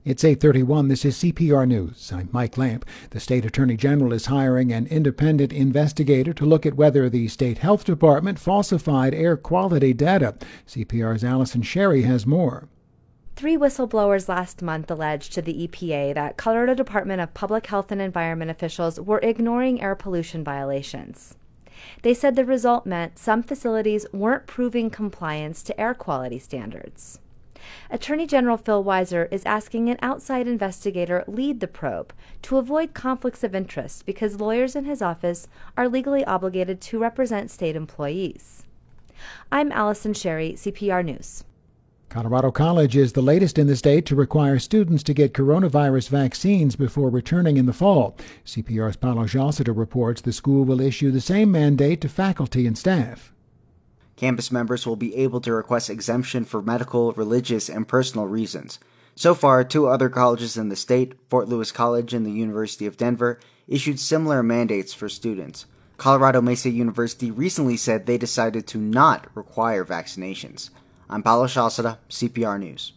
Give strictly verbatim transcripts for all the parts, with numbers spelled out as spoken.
It's eight thirty-one. This is C P R News. I'm Mike Lamp. The state attorney general is hiring an independent investigator to look at whether the state health department falsified air quality data. C P R's Allison Sherry has more. Three whistleblowers last month alleged to the E P A that Colorado Department of Public Health and Environment officials were ignoring air pollution violations. They said the result meant some facilities weren't proving compliance to air quality standards. Attorney General Phil Weiser is asking an outside investigator lead the probe to avoid conflicts of interest because lawyers in his office are legally obligated to represent state employees. I'm Allison Sherry, C P R News. Colorado College is the latest in the state to require students to get coronavirus vaccines before returning in the fall. C P R's Paulo Jalceta reports the school will issue the same mandate to faculty and staff. Campus members will be able to request exemption for medical, religious, and personal reasons. So far, two other colleges in the state, Fort Lewis College and the University of Denver, issued similar mandates for students. Colorado Mesa University recently said they decided to not require vaccinations. I'm Paulo Jalceta, C P R News.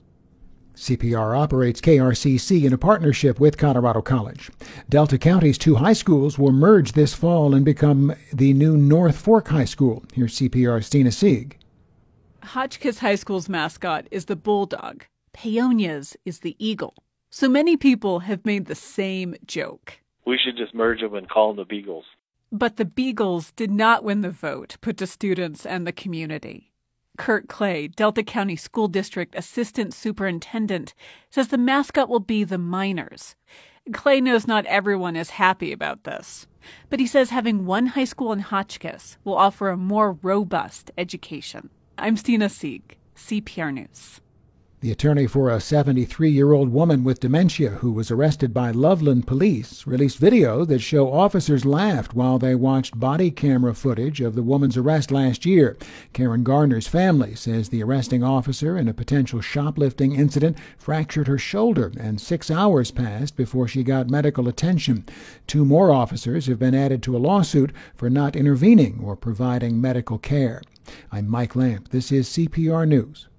C P R operates K R C C in a partnership with Colorado College. Delta County's two high schools will merge this fall and become the new North Fork High School. Here's C P R's Tina Sieg. Hotchkiss High School's mascot is the bulldog. Paonia's is the eagle. So many people have made the same joke. We should just merge them and call them the Beagles. But the Beagles did not win the vote put to students and the community. Kurt Clay, Delta County School District Assistant Superintendent, says the mascot will be the Miners. Clay knows not everyone is happy about this, but he says having one high school in Hotchkiss will offer a more robust education. I'm Tina Sieg, C P R News. The attorney for a seventy-three-year-old woman with dementia who was arrested by Loveland police released video that show officers laughed while they watched body camera footage of the woman's arrest last year. Karen Garner's family says the arresting officer in a potential shoplifting incident fractured her shoulder, and six hours passed before she got medical attention. Two more officers have been added to a lawsuit for not intervening or providing medical care. I'm Mike Lamp. This is C P R News.